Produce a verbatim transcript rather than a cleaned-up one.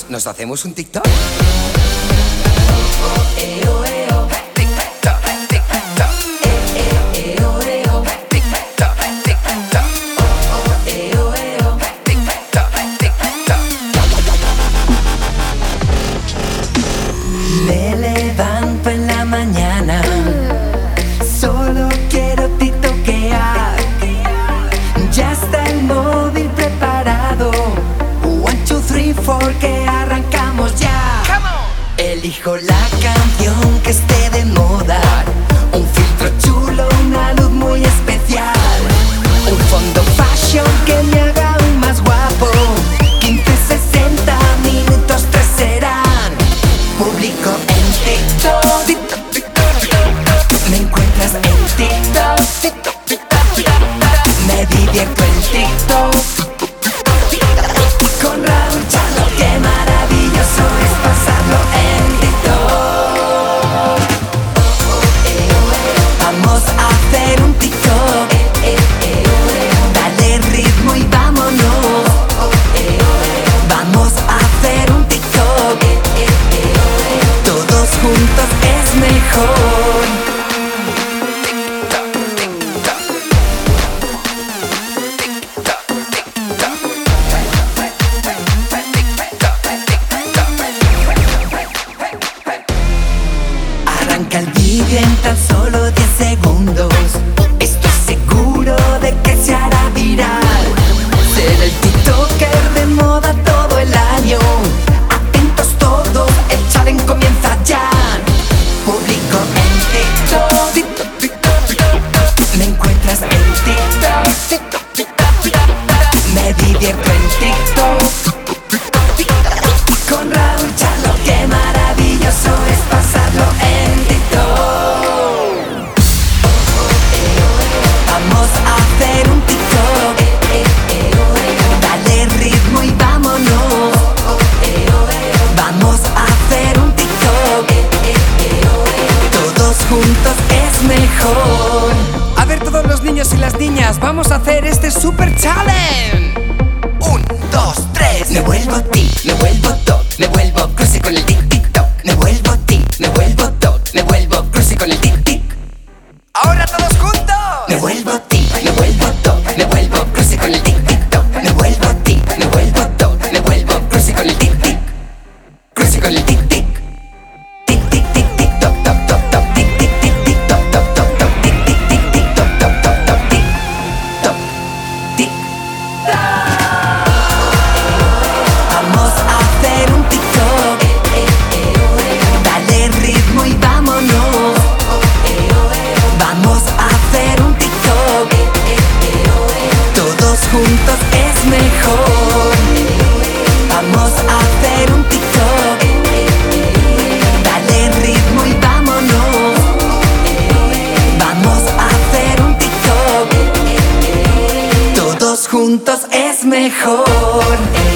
Chicos, ¿nos hacemos un TikTok? Me levanto en la mañana, solo quiero tiktokear. Ya está el móvil preparado. One, two, three, four, que arrancamos ya. Elijo la canción que esté de moda, un filtro chulo, una luz muy especial, un fondo fashion que me haga aún más guapo. Quince, sesenta minutos, tres serán. Publico en TikTok, TikTok, TikTok, TikTok. Me encuentras en TikTok, TikTok, TikTok, TikTok. Me divierto en TikTok con Raúl Chano. Qué maravilloso es pasarlo en TikTok. Vamos a hacer un TikTok. Dale ritmo y vámonos. Vamos a hacer un TikTok. Todos juntos es mejor. Arranca el vídeo en tan solo diez segundos. Estoy seguro de que se hará viral. Será el TikToker de moda todo el año. Atentos todos, el challenge comienza ya. Publico en TikTok, TikTok, TikTok, TikTok. Me encuentras en TikTok, TikTok, TikTok, TikTok. Me divierto en TikTok con Raúl Chano. Qué maravilloso es pasarlo en TikTok. Vamos a hacer un TikTok. Dale ritmo y vámonos. Vamos a hacer un TikTok. Todos juntos es mejor. A ver, todos los niños y las niñas, vamos a hacer este super challenge. Un, dos, tres. Me vuelvo ti, me vuelvo top, me vuelvo cruce con el tic tic toc. Me vuelvo ti, me vuelvo top, me vuelvo cruce con el tic tic. Ahora todos juntos. Me vuelvo ti, me vuelvo top, me vuelvo cruce con el tic tic toc. Me vuelvo ti, me vuelvo top, me vuelvo cruce con el tic tic. Cruce con el tic tic. Tic tic tic tic toc toc toc toc. Tic tic tic tic toc toc toc toc. Tic tic tic tic toc toc toc toc. Tic toc tic toc. Vamos a hacer un TikTok. Dale ritmo y vámonos. Vamos a hacer un TikTok. Todos juntos es mejor. Vamos a hacer un TikTok. Dale ritmo y vámonos. Vamos a hacer un TikTok. Todos juntos es mejor.